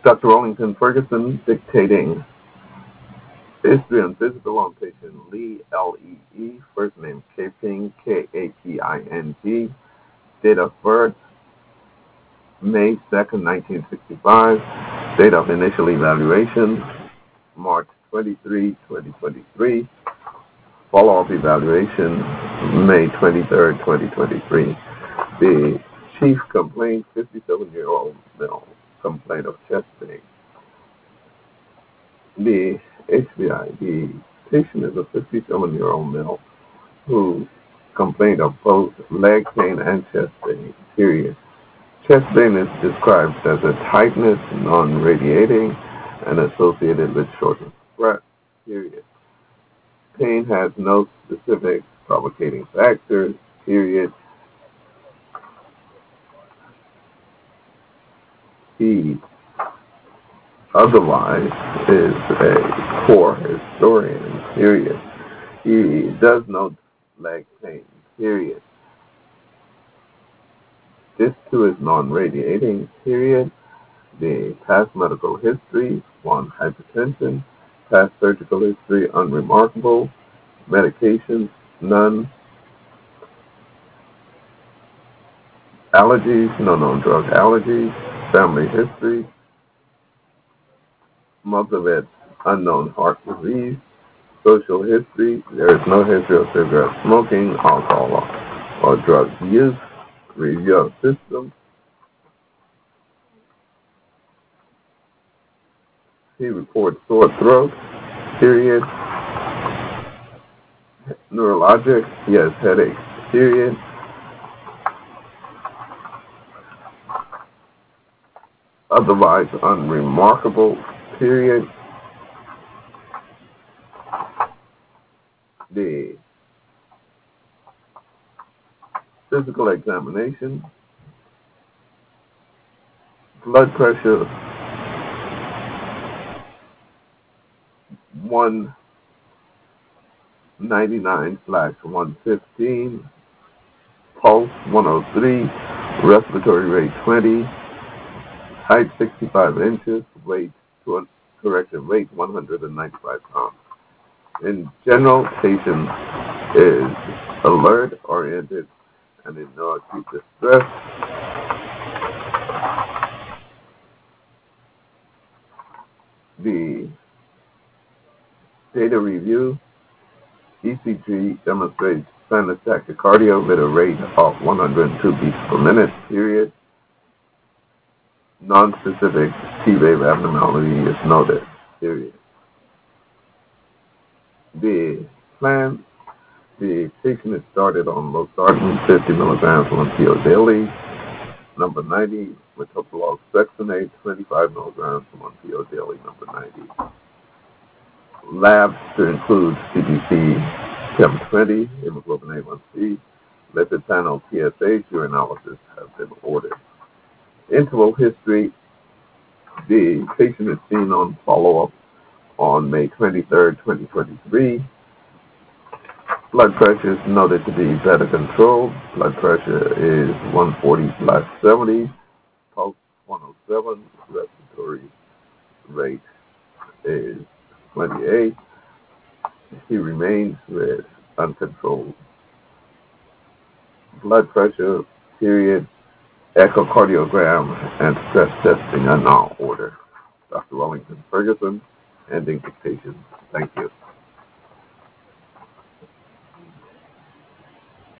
Dr. Wellington Ferguson dictating history and physical on patient Lee, L-E-E, first name Kaping, K-A-P-I-N-G, date of birth May 2nd, 1965, date of initial evaluation March 23, 2023, follow-up evaluation May 23rd, 2023. The chief complaint, 57-year-old male, complaint of chest pain. The HBI, the patient is a 57-year-old male who complained of both leg pain and chest pain, period. Chest pain is described as a tightness, non-radiating, and associated with shortness of breath, period. Pain has no specific provocating factors, period. He otherwise is a poor historian, period. He does note leg pain, period. This too is non-radiating, period. The past medical history, 1, hypertension. Past surgical history, unremarkable. Medications, none. Allergies, no known drug allergies. Family history, most of it unknown heart disease. Social history, there is no history of cigarette smoking, alcohol, or drug use. Review of symptoms. He reports sore throat, period. Neurologic, he has headaches, period. Otherwise unremarkable, period. The physical examination, blood pressure 199/115, pulse 103, respiratory rate 20, height 65 inches, weight 195 pounds. In general, patient is alert, oriented, and in no acute distress. The data review, ECG demonstrates sinus tachycardia with a rate of 102 beats per minute, period. Non-specific T-wave abnormality is noted, period. The plan, the patient is started on losartan 50 milligrams 1 PO daily, number 90, metoprolol succinate 25 milligrams 1 PO daily, number 90. Labs to include CBC Chem 20, hemoglobin A1C, lipid panel PSA, urinalysis have been ordered. Interval history, the patient is seen on follow-up on May 23rd, 2023. Blood pressure is noted to be better controlled. Blood pressure is 140/70, pulse 107, respiratory rate is 28. He remains with uncontrolled blood pressure, period. Echocardiogram and stress testing are now ordered. Dr. Wellington Ferguson, ending dictation. Thank you.